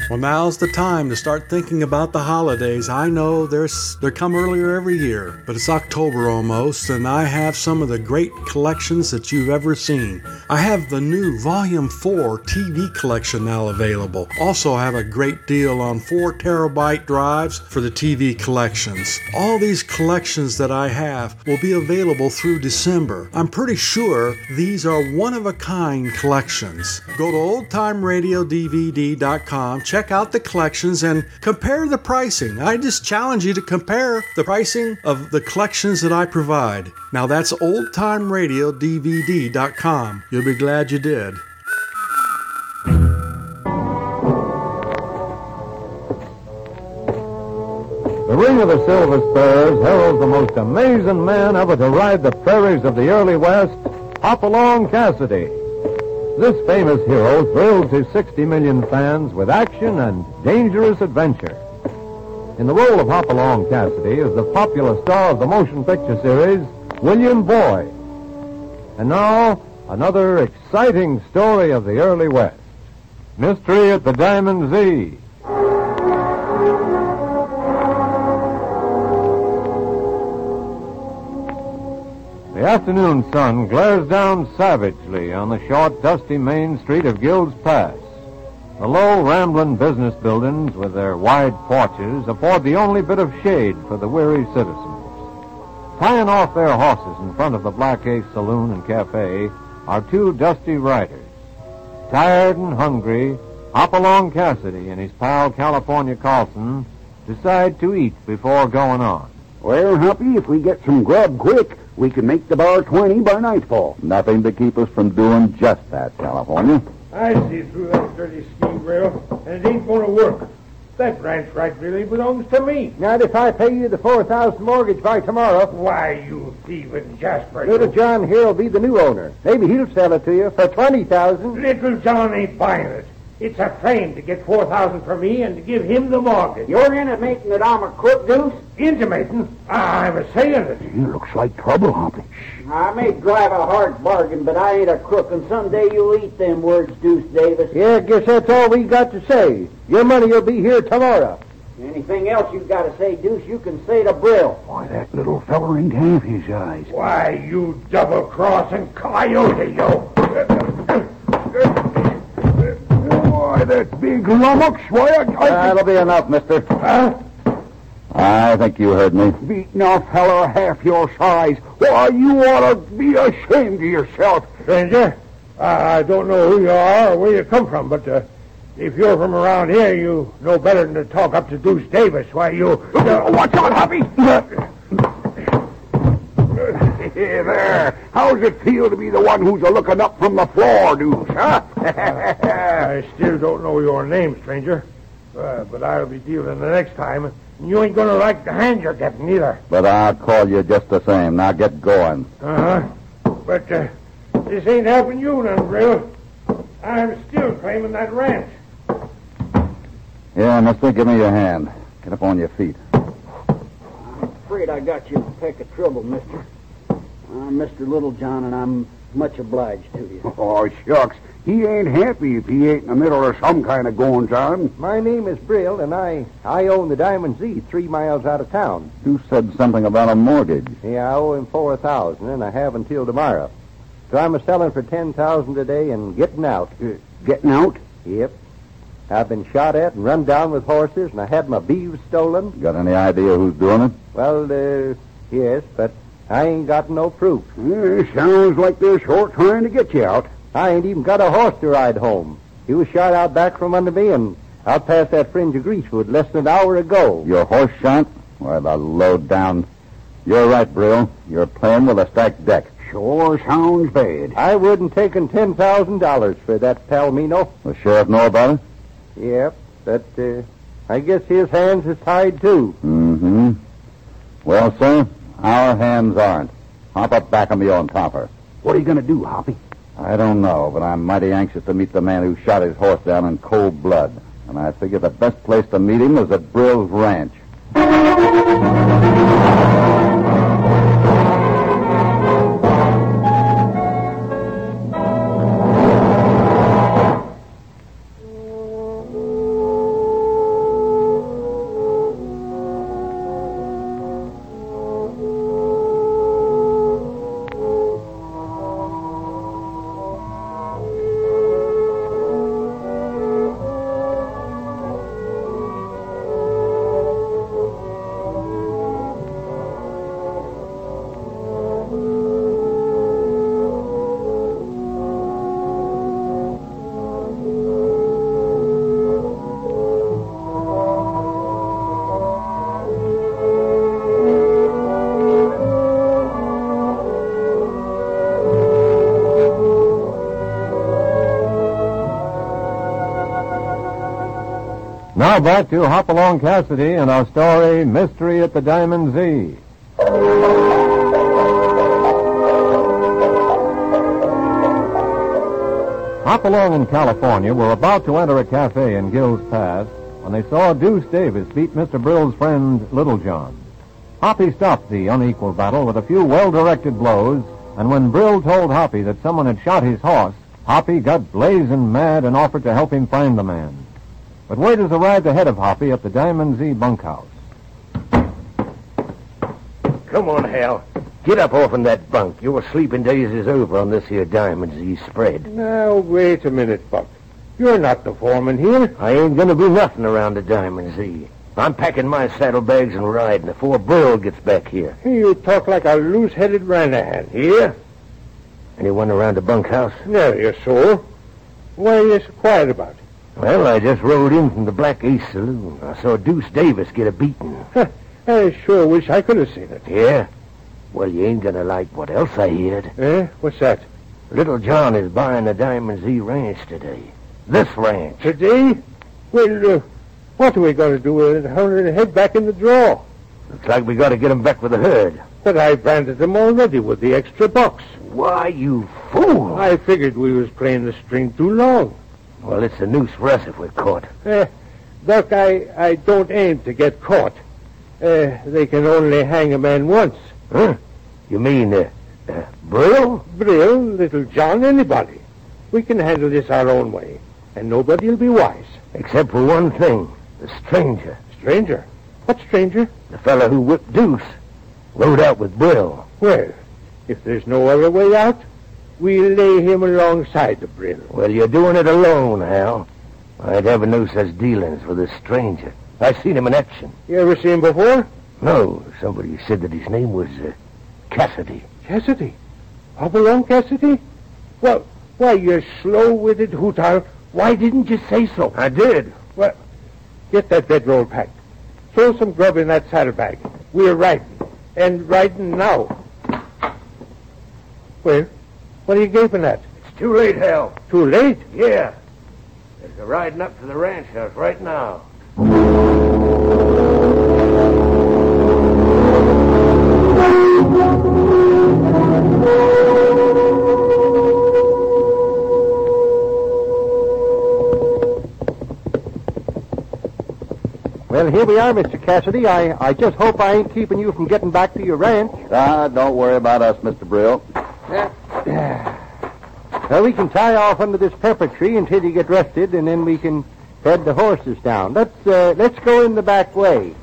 Well, now's the time to start thinking about the holidays. I know they come earlier every year, but it's October almost, and I have some of the great collections that you've ever seen. I have the new Volume 4 TV collection now available. Also have a great deal on 4 terabyte drives for the TV collections. All these collections that I have will be available through December. I'm pretty sure these are one-of-a-kind collections. Go to oldtimeradiodvd.com, check out the collections, and compare the pricing. I just challenge you to compare the pricing of the collections that I provide. Now that's oldtimeradiodvd.com. You'll be glad you did. The Ring of the Silver Spurs heralds the most amazing man ever to ride the prairies of the early West, Hopalong Cassidy. This famous hero thrilled his 60 million fans with action and dangerous adventure. In the role of Hopalong Cassidy is the popular star of the motion picture series, William Boyd. And now, another exciting story of the early West. Mystery at the Diamond Z. The afternoon sun glares down savagely on the short, dusty main street of Gilds Pass. The low, rambling business buildings with their wide porches afford the only bit of shade for the weary citizens. Tying off their horses in front of the Black Ace Saloon and Cafe are 2 dusty riders. Tired and hungry, Hopalong Cassidy and his pal California Carlson decide to eat before going on. Well, Hoppy, if we get some grub quick, we can make the bar 20 by nightfall. Nothing to keep us from doing just that, California. I see through that dirty scheme, Braille, and it ain't going to work. That ranch right really belongs to me. Not if I pay you the $4,000 mortgage by tomorrow. Why, you thieving Jasper. Little John here will be the new owner. Maybe he'll sell it to you for $20,000. Little John ain't buying it. It's a frame to get $4,000 for me and to give him the mortgage. You're intimating that I'm a crook, Deuce? Intimating? I was saying it. It looks like trouble, Hoppy. I may drive a hard bargain, but I ain't a crook, and someday you'll eat them words, Deuce Davis. Yeah, I guess that's all we got to say. Your money will be here tomorrow. Anything else you've got to say, Deuce, you can say to Brill. Why, that little feller ain't half his eyes. Why, you double-crossing coyote, you. Why, that big lummox. Why, That'll be enough, mister. Huh? I think you heard me. Beating a feller half your size. Why, you ought to be ashamed of yourself. Stranger, I don't know who you are or where you come from, but if you're from around here, you know better than to talk up to Deuce Davis. Why, you... Watch out, Hoppy. There. How's it feel to be the one who's a-looking up from the floor, Deuce, huh? I still don't know your name, stranger. But I'll be dealing the next time. And you ain't going to like the hand you're getting, either. But I'll call you just the same. Now get going. Uh-huh. But this ain't helping you none, Brill. I'm still claiming that ranch. Yeah, mister, give me your hand. Get up on your feet. I'm afraid I got you in a peck of trouble, mister. I'm Mr. Littlejohn, and I'm much obliged to you. Oh, shucks. He ain't happy if he ain't in the middle of some kind of goings-on. My name is Brill, and I own the Diamond Z 3 miles out of town. You said something about a mortgage. Yeah, I owe him $4,000, and I have until tomorrow. So I'm selling for $10,000 a day and getting out. Getting out? Yep. I've been shot at and run down with horses, and I had my beeves stolen. Got any idea who's doing it? Well, yes, but I ain't got no proof. Sounds like they're short trying to get you out. I ain't even got a horse to ride home. He was shot out back from under me and out past that fringe of greasewood less than an hour ago. Your horse shot? Why, the low down. You're right, Brill. You're playing with a stacked deck. Sure sounds bad. I wouldn't taken $10,000 for that Palomino. The sheriff know about it? Yep, but I guess his hands is tied too. Mm-hmm. Well, sir, our hands aren't. Hop up back of me on topper. What are you going to do, Hoppy? I don't know, but I'm mighty anxious to meet the man who shot his horse down in cold blood. And I figure the best place to meet him is at Brill's ranch. Now back to Hopalong Cassidy and our story, Mystery at the Diamond Z. Hopalong and California were about to enter a cafe in Gills Pass when they saw Deuce Davis beat Mr. Brill's friend, Little John. Hoppy stopped the unequal battle with a few well-directed blows, and when Brill told Hoppy that someone had shot his horse, Hoppy got blazing mad and offered to help him find the man. But waiters arrived ahead of Hoppy at the Diamond Z bunkhouse. Come on, Hal. Get up off in that bunk. Your sleeping days is over on this here Diamond Z spread. Now, wait a minute, Buck. You're not the foreman here. I ain't gonna do nothing around the Diamond Z. I'm packing my saddlebags and riding before Brill gets back here. You talk like a loose-headed Ranahan. Here? Anyone around the bunkhouse? No, you're so. Why are you so quiet about it? Well, I just rode in from the Black Ace Saloon. I saw Deuce Davis get a beating. I sure wish I could have seen it. Yeah? Well, you ain't gonna like what else I heard. What's that? Little John is buying the Diamond Z ranch today. This ranch. Today? Well, what are we going to do with it? How are we head back in the draw? Looks like we gotta get him back with the herd. But I branded them already with the extra box. Why, you fool! I figured we was playing the string too long. Well, it's a noose for us if we're caught. Doc, I don't aim to get caught. They can only hang a man once. Huh? You mean, Brill? Brill, Little John, anybody. We can handle this our own way, and nobody'll be wise. Except for one thing, the stranger. Stranger? What stranger? The fellow who whipped Deuce. Rode out with Brill. Well, if there's no other way out, we'll lay him alongside the Brill. Well, you're doing it alone, Hal. I'd never know such dealings with this stranger. I've seen him in action. You ever seen him before? No, somebody said that his name was, Cassidy. Cassidy? Hopalong Cassidy? Well, why, you're slow-witted hooter. Why didn't you say so? I did. Well, get that bedroll packed. Throw some grub in that saddlebag. We're riding. And riding now. Well, what are you gaping at? It's too late, Hal. Too late? Yeah. They're riding up to the ranch house right now. Well, here we are, Mr. Cassidy. I just hope I ain't keeping you from getting back to your ranch. Don't worry about us, Mr. Brill. Well, we can tie off under this pepper tree until you get rested, and then we can head the horses down. Let's go in the back way.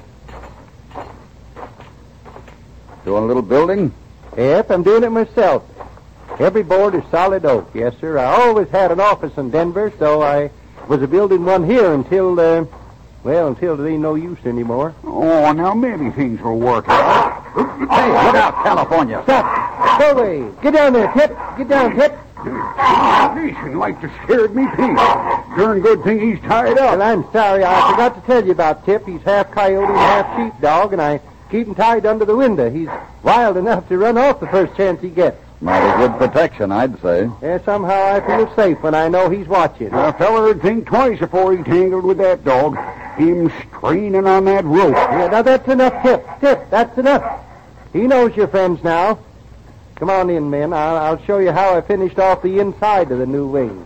Doing a little building? Yep, I'm doing it myself. Every board is solid oak, yes, sir. I always had an office in Denver, so I was building one here until there ain't no use anymore. Oh, now maybe things will work out. Hey, look out, California. Stop! Go away! Get down there, Tip! Get down, Tip! Nation like to scared me pink. Darn good thing he's tied up. Well, I'm sorry. I forgot to tell you about Tip. He's half coyote and half sheepdog, and I keep him tied under the window. He's wild enough to run off the first chance he gets. Mighty good protection, I'd say. Yeah, somehow I feel safe when I know he's watching. A feller would think twice before he tangled with that dog. Him straining on that rope. Yeah, now that's enough, Tip. Tip, that's enough. He knows your friends now. Come on in, men. I'll show you how I finished off the inside of the new wing.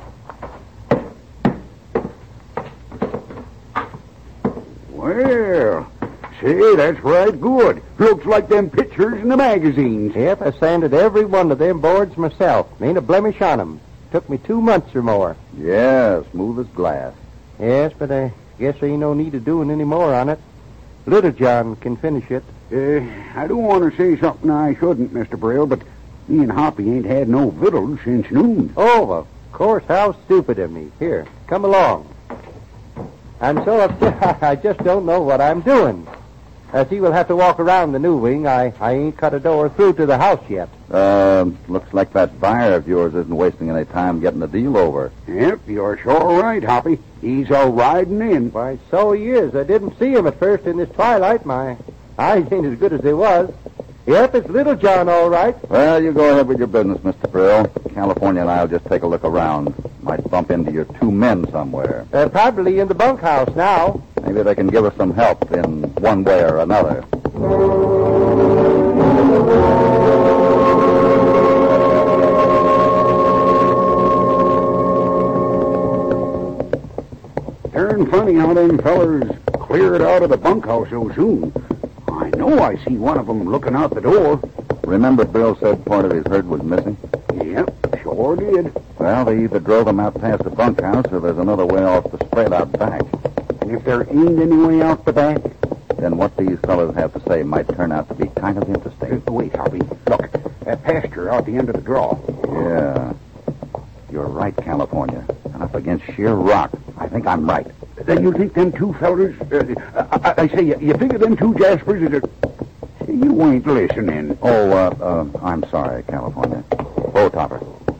Well, say, that's right good. Looks like them pictures in the magazines. Yep, I sanded every one of them boards myself. Ain't a blemish on 'em. Took me 2 months or more. Yeah, smooth as glass. Yes, but I guess there ain't no need of doing any more on it. Little John can finish it. I don't want to say something I shouldn't, Mr. Brill, but me and Hoppy ain't had no victuals since noon. Oh, of course, how stupid of me. Here, come along. I'm so upset, I just don't know what I'm doing. As he will have to walk around the new wing, I ain't cut a door through to the house yet. Looks like that buyer of yours isn't wasting any time getting the deal over. Yep, you're sure right, Hoppy. He's riding in. Why, so he is. I didn't see him at first in this twilight. My eyes ain't as good as they was. Yep, it's Little John, all right. Well, you go ahead with your business, Mr. Brill. California and I'll just take a look around. Might bump into your 2 men somewhere. They're probably in the bunkhouse now. Maybe they can give us some help in one way or another. Darn funny how them fellers cleared out of the bunkhouse so soon. I know I see one of them looking out the door. Remember Bill said part of his herd was missing? Yep, sure did. Well, they either drove him out past the bunkhouse or there's another way off the spread out back. And if there ain't any way out the back, Then what these fellows have to say might turn out to be kind of interesting. wait, Hoppy. Look, that pasture out the end of the draw. Yeah. You're right, California. And up against sheer rock. I think I'm right. Then you think them 2 fellers... I say, you figure them 2 Jaspers is You ain't listening. I'm sorry, California. Oh, Topper.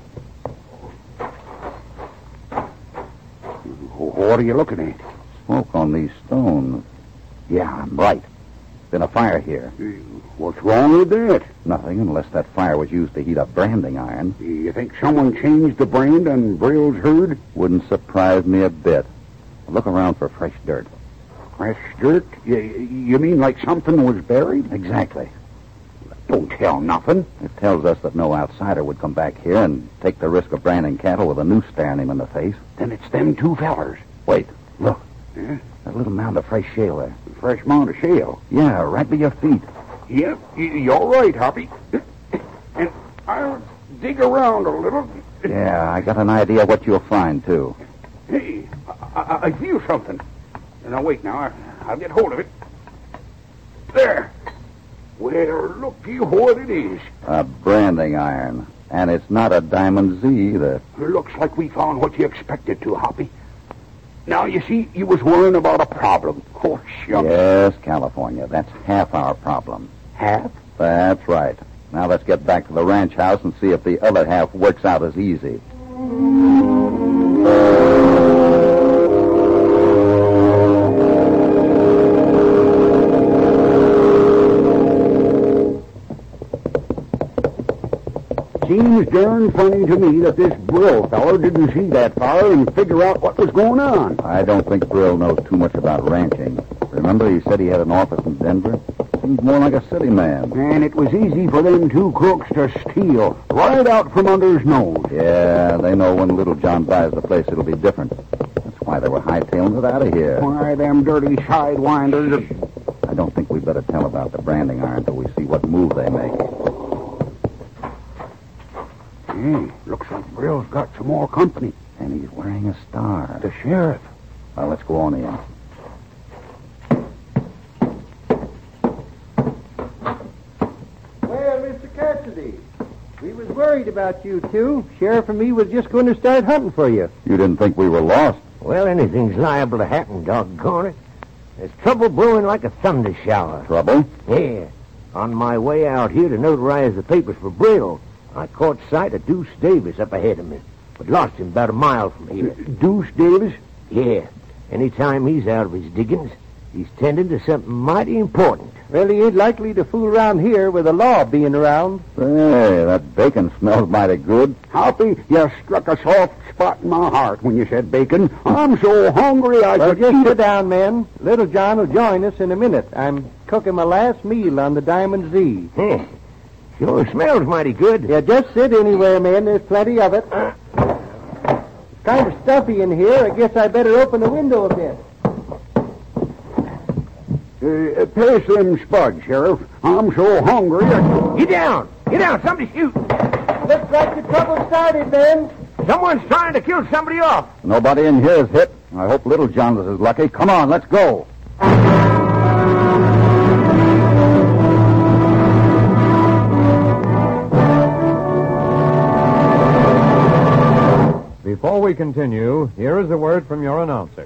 What are you looking at? Smoke on these stones. Yeah, I'm right. Been a fire here. What's wrong with that? Nothing, unless that fire was used to heat up branding iron. You think someone changed the brand on Brill's herd? Wouldn't surprise me a bit. Look around for fresh dirt. Fresh dirt? You mean like something was buried? Exactly. Don't tell nothing. It tells us that no outsider would come back here and take the risk of branding cattle with a noose staring him in the face. Then it's them 2 fellers. Wait, look. Yeah? That little mound of fresh shale there. Fresh mound of shale. Yeah, right by your feet. Yep, you're right, Hoppy. And I'll dig around a little. Yeah, I got an idea what you'll find, too. Hey, I feel something. Now, wait, I'll get hold of it. There. Well, looky what it is. A branding iron. And it's not a Diamond Z either. Looks like we found what you expected to, Hoppy. Now, you see, you was worrying about a problem. Oh, shucks. Yes, California. That's half our problem. Half? That's right. Now let's get back to the ranch house and see if the other half works out as easy. Seems darn funny to me that this Brill feller didn't see that fire and figure out what was going on. I don't think Brill knows too much about ranching. Remember he said he had an office in Denver? Seems more like a city man. And it was easy for them 2 crooks to steal right out from under his nose. Yeah, they know when Little John buys the place it'll be different. That's why they were hightailing it out of here. Why, them dirty sidewinders. I don't think we better tell about the branding iron till we see what move they make. Hey, looks like Brill's got some more company. And he's wearing a star. The sheriff. Well, let's go on in. Well, Mr. Cassidy, we was worried about you 2. Sheriff and me was just going to start hunting for you. You didn't think we were lost? Well, anything's liable to happen, doggone it. There's trouble brewing like a thunder shower. Trouble? Yeah. On my way out here to notarize the papers for Brill, I caught sight of Deuce Davis up ahead of me, but lost him about a mile from here. Deuce Davis? Yeah. Anytime he's out of his diggings, he's tending to something mighty important. Well, he ain't likely to fool around here with the law being around. Hey, that bacon smells mighty good. Hoppy, you struck a soft spot in my heart when you said bacon. I'm so hungry I Well, could just eat sit it. down, men. Little John will join us in a minute. I'm cooking my last meal on the Diamond Z. Huh. Sure smells mighty good. Yeah, just sit anywhere, man. There's plenty of it. It's kind of stuffy in here. I guess I better open the window a bit. Pass them spuds, Sheriff. I'm so hungry. Get down! Get down! Somebody shoot! Looks like the trouble started, then. Someone's trying to kill somebody off. Nobody in here is hit. I hope Little John is as lucky. Come on, let's go. Before we continue, here is a word from your announcer.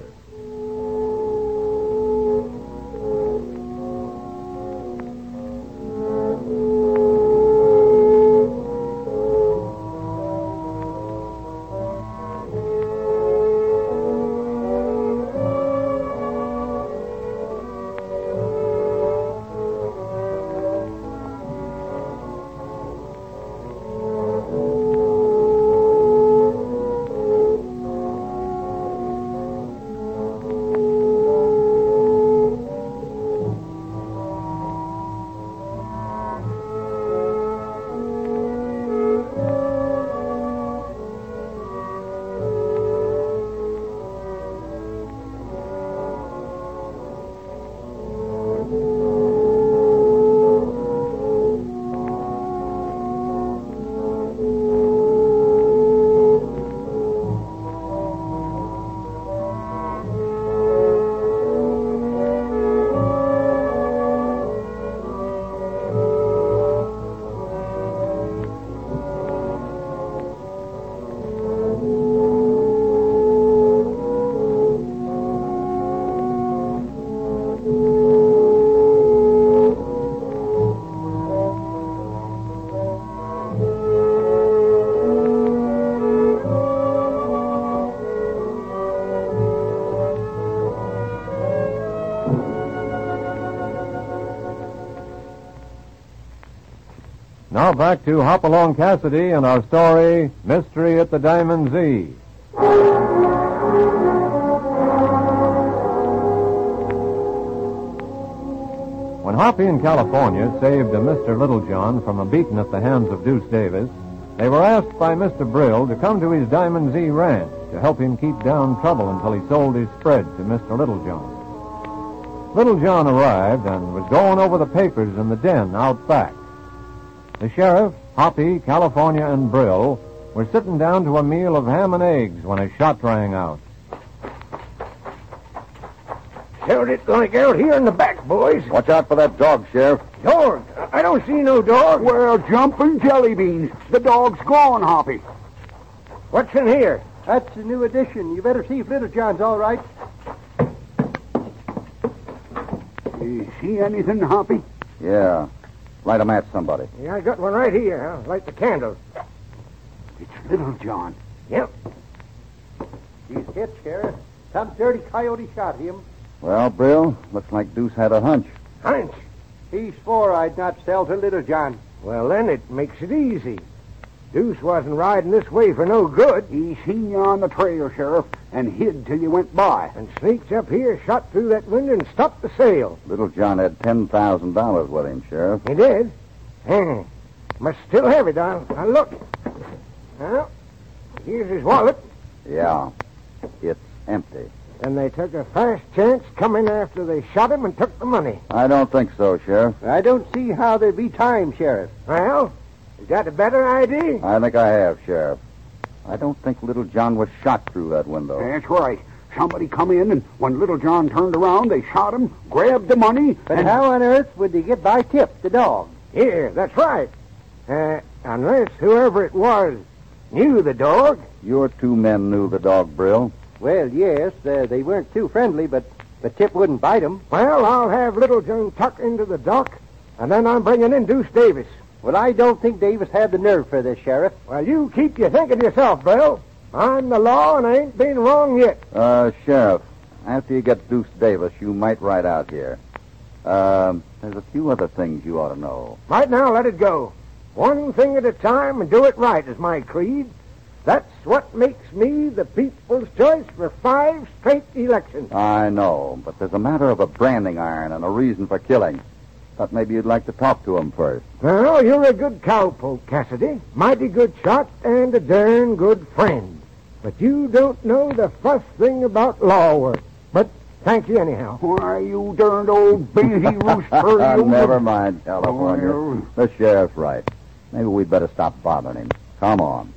Now back to Hopalong Cassidy and our story, Mystery at the Diamond Z. When Hoppy in California saved a Mr. Littlejohn from a beating at the hands of Deuce Davis, they were asked by Mr. Brill to come to his Diamond Z ranch to help him keep down trouble until he sold his spread to Mr. Littlejohn. Littlejohn arrived and was going over the papers in the den out back. The sheriff, Hoppy, California, and Brill were sitting down to a meal of ham and eggs when a shot rang out. Sounded it like out here in the back, boys. Watch out for that dog, Sheriff. Dog? I don't see no dog. Well, jumping jelly beans. The dog's gone, Hoppy. What's in here? That's a new addition. You better see if Littlejohn's all right. You see anything, Hoppy? Yeah. Light a match, somebody. Yeah, I got one right here. I'll light the candle. It's Littlejohn. Yep. He's hit, Sheriff. Some dirty coyote shot him. Well, Brill, looks like Deuce had a hunch. Hunch? He swore I'd not sell to Littlejohn. Well, then it makes it easy. Deuce wasn't riding this way for no good. He seen you on the trail, Sheriff, and hid till you went by. And sneaks up here, shot through that window, and stopped the sale. Littlejohn had $10,000 with him, Sheriff. He did? Must still have it. I'll look. Well, here's his wallet. Yeah. It's empty. And they took a fast chance coming after they shot him and took the money. I don't think so, Sheriff. I don't see how there'd be time, Sheriff. Well, you got a better idea? I think I have, Sheriff. I don't think Littlejohn was shot through that window. That's right. Somebody come in, and when Littlejohn turned around, they shot him, grabbed the money, But and... how on earth would they get by Tip, the dog? Yeah, that's right. Unless whoever it was knew the dog. Your two men knew the dog, Brill. Well, yes, they weren't too friendly, but Tip wouldn't bite him. Well, I'll have Littlejohn tucked into the dock, and then I'm bringing in Deuce Davis. Well, I don't think Davis had the nerve for this, Sheriff. Well, you keep your thinking yourself, Bill. I'm the law, and I ain't been wrong yet. Sheriff, after you get Deuce Davis, you might ride out here. There's a few other things you ought to know. Right now, let it go. One thing at a time and do it right is my creed. That's what makes me the people's choice for 5 straight elections. I know, but there's a matter of a branding iron and a reason for killing. Thought maybe you'd like to talk to him first. Well, you're a good cowpoke, Cassidy. Mighty good shot and a darn good friend. But you don't know the first thing about law work. But thank you anyhow. Why, you darned old baby rooster. Never mind, California. Well. The sheriff's right. Maybe we'd better stop bothering him. Come on.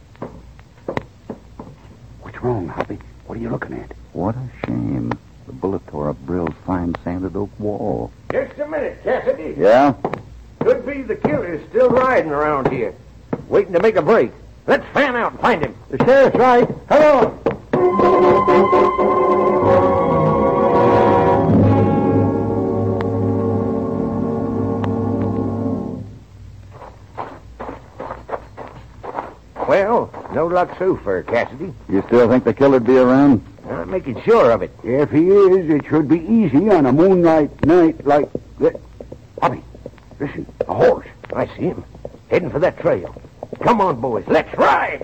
What's wrong, Hoppy? What are you looking at? What a shame. The bullet tore up Brill's fine sanded oak wall. Just a minute, Cassidy. Yeah? Could be the killer's still riding around here, waiting to make a break. Let's fan out and find him. The sheriff's right. Come on. Well, no luck so far, Cassidy. You still think the killer'd be around? I'm making sure of it. If he is, it should be easy on a moonlight night like this. Hoppy, listen, a horse. I see him, heading for that trail. Come on, boys, let's ride!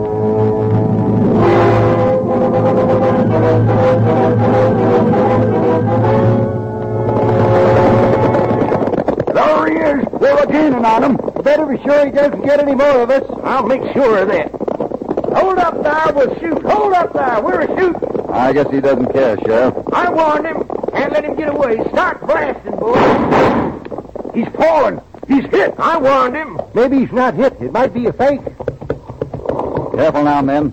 There he is. We're gaining on him. Better be sure he doesn't get any more of us. I'll make sure of that. Hold up there, we'll shoot. Hold up there, we're a shoot. I guess he doesn't care, Sheriff. I warned him. Can't let him get away. Start blasting, boys. He's fallen. He's hit. I warned him. Maybe he's not hit. It might be a fake. Careful now, men.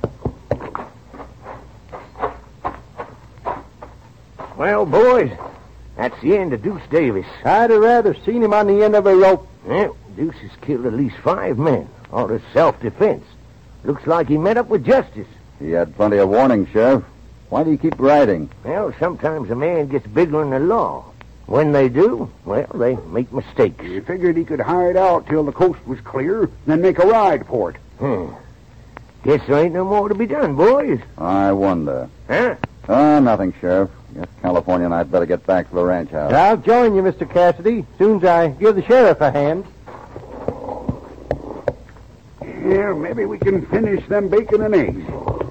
Well, boys, that's the end of Deuce Davis. I'd have rather seen him on the end of a rope. Well, Deuce has killed at least 5 men, all in self-defense. Looks like he met up with justice. He had plenty of warning, Sheriff. Why do you keep riding? Well, sometimes a man gets bigger than the law. When they do, well, they make mistakes. He figured he could hide out till the coast was clear, then make a ride for it. Guess there ain't no more to be done, boys. I wonder. Huh? Nothing, Sheriff. Guess California and I'd better get back to the ranch house. I'll join you, Mr. Cassidy, soon as I give the sheriff a hand. Yeah, maybe we can finish them bacon and eggs.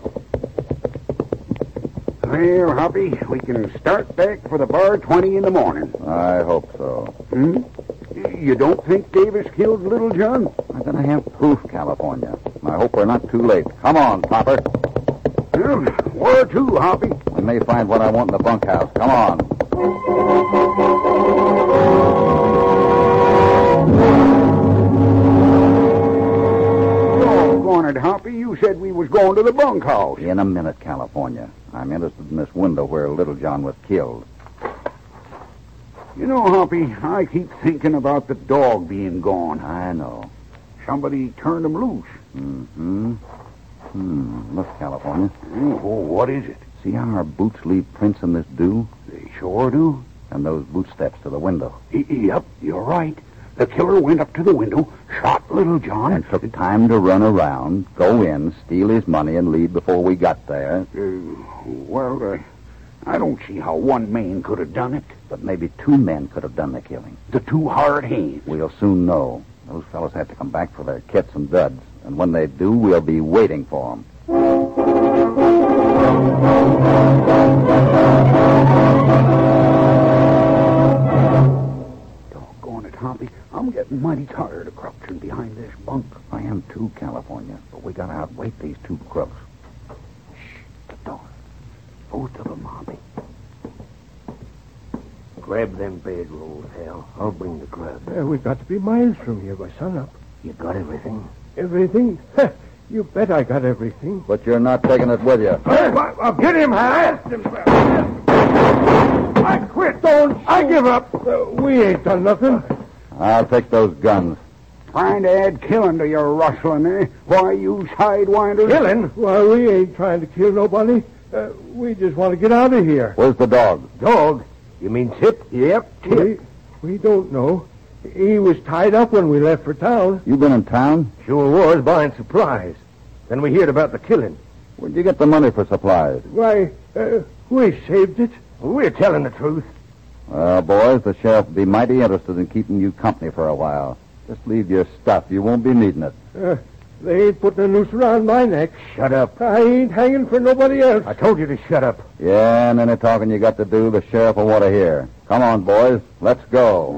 Well, Hoppy, we can start back for the bar 20 in the morning. I hope so. Hmm? You don't think Davis killed Little John? I'm going to have proof, California. I hope we're not too late. Come on, Topper. Well, where to, Hoppy? We may find what I want in the bunkhouse. Come on. Doggone it, Hoppy. You said we was going to the bunkhouse. In a minute, California. I'm interested in this window where Little John was killed. You know, Hoppy, I keep thinking about the dog being gone. I know. Somebody turned him loose. Mm-hmm. Look, California. Oh, what is it? See how our boots leave prints in this dew? They sure do. And those boot steps to the window. Yep, you're right. The killer went up to the window, shot Little John, And took time to run around, go in, steal his money, and leave before we got there. I don't see how one man could have done it. But maybe two men could have done the killing. The two hard hands. We'll soon know. Those fellows have to come back for their kits and duds. And when they do, we'll be waiting for them. Doggone it, Hoppy. I'm getting mighty tired of crouching behind this bunk. I am too, California. But we gotta outwait these two crooks. Shh, the door. Both of them, Hoppy. Grab them bedrolls, Hal. I'll bring the grub. We've got to be miles from here by sunup. You got everything? Everything? You bet I got everything. But you're not taking it with you. I'll get him, Hal. I quit. I give up. We ain't done nothing. I'll take those guns. Trying to add killing to your rustling, eh? Why, you sidewinders? Killing? Why, we ain't trying to kill nobody. We just want to get out of here. Where's the dog? Dog? You mean Tip? Yep, Tip. We don't know. He was tied up when we left for town. You been in town? Sure was, buying supplies. Then we heard about the killing. Where'd you get the money for supplies? Why, we saved it. We're telling the truth. Well, boys, the sheriff will be mighty interested in keeping you company for a while. Just leave your stuff. You won't be needing it. They ain't putting a noose around my neck. Shut up. I ain't hanging for nobody else. I told you to shut up. Yeah, and any talking you got to do, the sheriff will want to hear. Come on, boys. Let's go.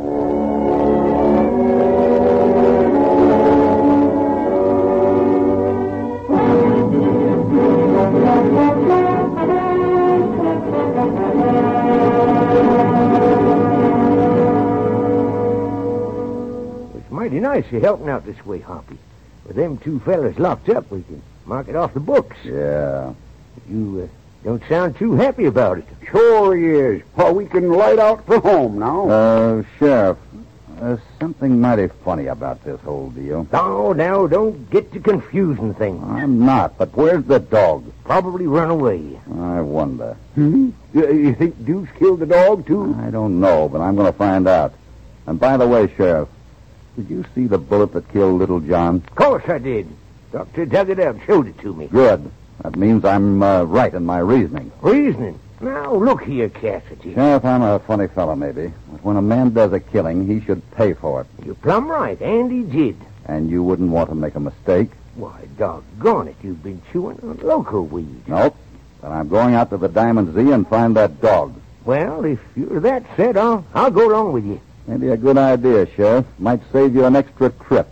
It's mighty nice you helping out this way, Hoppy. With them two fellas locked up, we can mark it off the books. Yeah. You don't sound too happy about it. Sure he is. Well, we can light out for home now. Sheriff, there's something mighty funny about this whole deal. Oh, now, don't get to confusing things. I'm not, but where's the dog? Probably run away. I wonder. You think Deuce killed the dog, too? I don't know, but I'm going to find out. And by the way, Sheriff, did you see the bullet that killed Little John? Of course I did. Doctor dug it up, showed it to me. Good. That means I'm right in my reasoning. Reasoning? Now, look here, Cassidy. Sheriff, I'm a funny fellow, maybe. But when a man does a killing, he should pay for it. You're plumb right, and he did. And you wouldn't want to make a mistake. Why, doggone it, you've been chewing on loco weed. Nope. Then I'm going out to the Diamond Z and find that dog. Well, if you're that set, I'll go along with you. Maybe a good idea, Sheriff. Might save you an extra trip.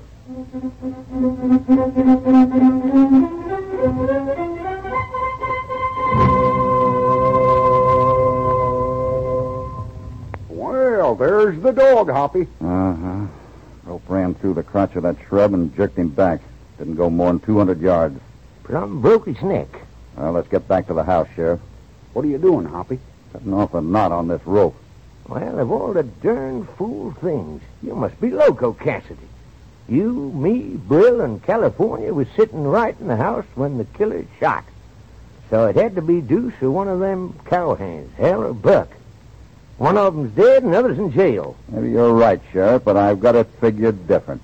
Well, there's the dog, Hoppy. Uh-huh. Rope ran through the crotch of that shrub and jerked him back. Didn't go more than 200 yards. Plumb broke his neck. Well, let's get back to the house, Sheriff. What are you doing, Hoppy? Cutting off a knot on this rope. Well, of all the darn fool things, you must be loco, Cassidy. You, me, Brill, and California was sitting right in the house when the killer shot. So it had to be Deuce or one of them cowhands, Hal or Buck. One of them's dead and the other's in jail. Maybe you're right, Sheriff, but I've got it figured different.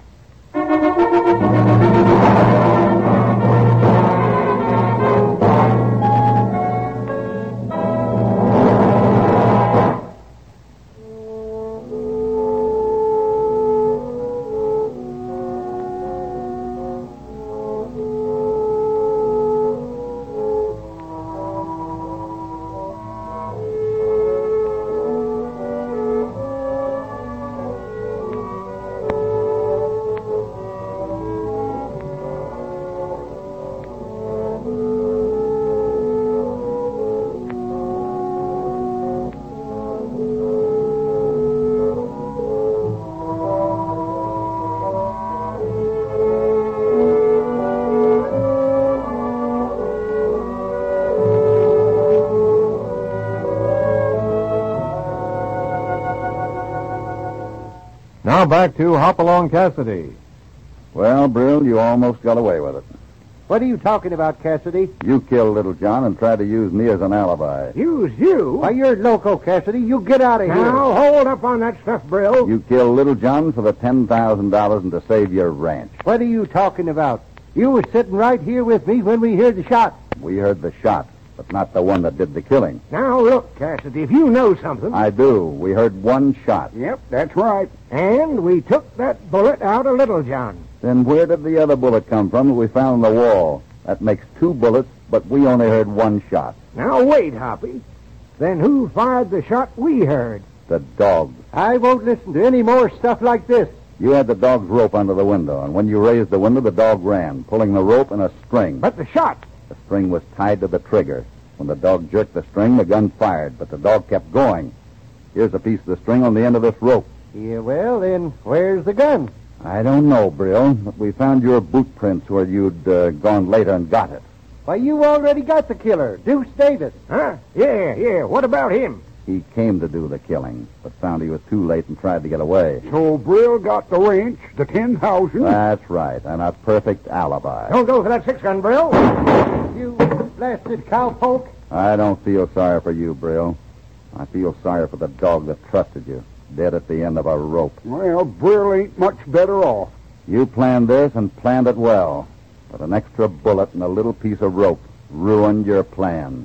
Now back to Hopalong Cassidy. Well, Brill, you almost got away with it. What are you talking about, Cassidy? You killed Little John and tried to use me as an alibi. Use you? Why, you're loco, Cassidy. You get out of here. Now, hold up on that stuff, Brill. You killed Little John for the $10,000 and to save your ranch. What are you talking about? You were sitting right here with me when we heard the shot. We heard the shot, but not the one that did the killing. Now, look, Cassidy, if you know something... I do. We heard one shot. Yep, that's right. And we took that bullet out of Little John. Then where did the other bullet come from that we found on the wall? That makes 2 bullets, but we only heard 1 shot. Now, wait, Hoppy. Then who fired the shot we heard? The dog. I won't listen to any more stuff like this. You had the dog's rope under the window, and when you raised the window, the dog ran, pulling the rope and a string. But the shot... The string was tied to the trigger. When the dog jerked the string, the gun fired, but the dog kept going. Here's a piece of the string on the end of this rope. Yeah, well, then, where's the gun? I don't know, Brill, but we found your boot prints where you'd gone later and got it. Why, you already got the killer, Deuce Davis. Huh? Yeah. What about him? He came to do the killing, but found he was too late and tried to get away. So Brill got the ranch, the 10,000. That's right, and a perfect alibi. Don't go for that 6-gun, Brill. You blasted cowpoke. I don't feel sorry for you, Brill. I feel sorry for the dog that trusted you, dead at the end of a rope. Well, Brill ain't much better off. You planned this and planned it well, but an extra bullet and a little piece of rope ruined your plan.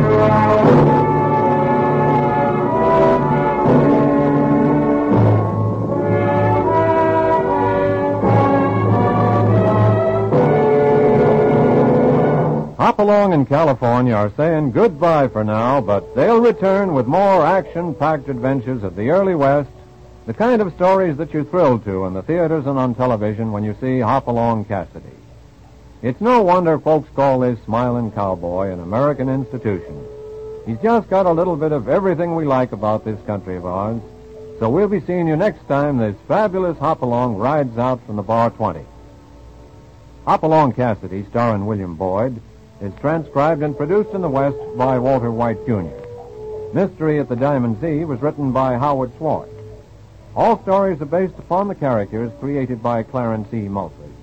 Hopalong in California are saying goodbye for now, but they'll return with more action-packed adventures of the early West, the kind of stories that you're thrilled to in the theaters and on television when you see Hopalong Cassidy. It's no wonder folks call this smiling cowboy an American institution. He's just got a little bit of everything we like about this country of ours, so we'll be seeing you next time this fabulous Hopalong rides out from the Bar 20. Hopalong Cassidy, starring William Boyd, is transcribed and produced in the West by Walter White, Jr. Mystery at the Diamond Sea was written by Howard Swartz. All stories are based upon the characters created by Clarence E. Mosley.